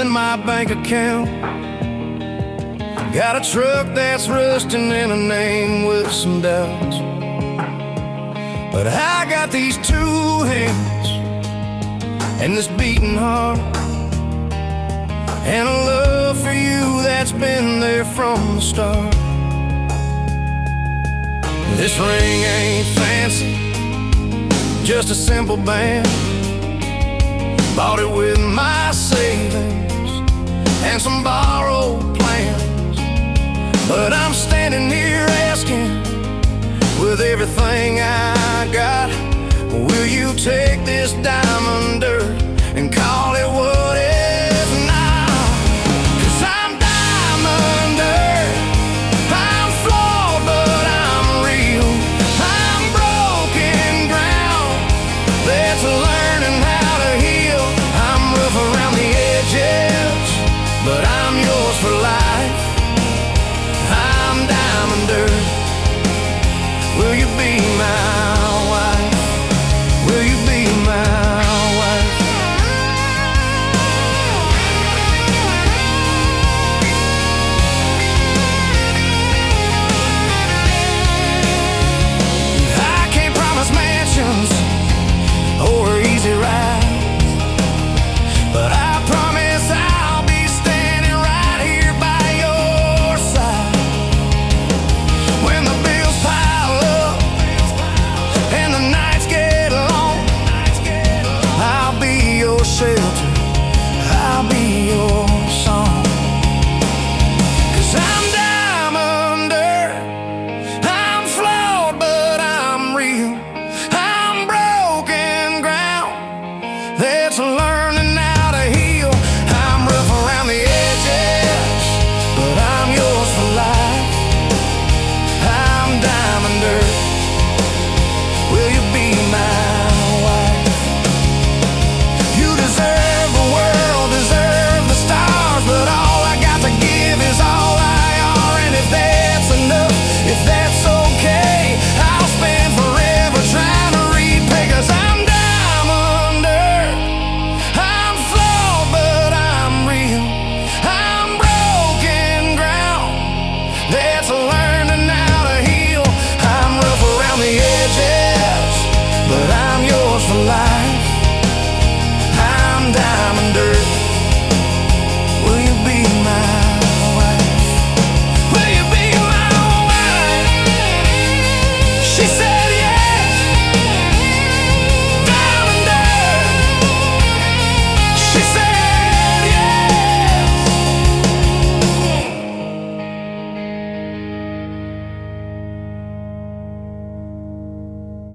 in my bank account. Got a truck that's rusting and a name with some doubts. But I got these two hands and this beating heart, and a love for you that's been there from the start. This ring ain't fancy, just a simple band. Bought it with my savings and some borrowed plans. But I'm standing here asking, with everything I got, will you take this diamond dirt and call it what if not?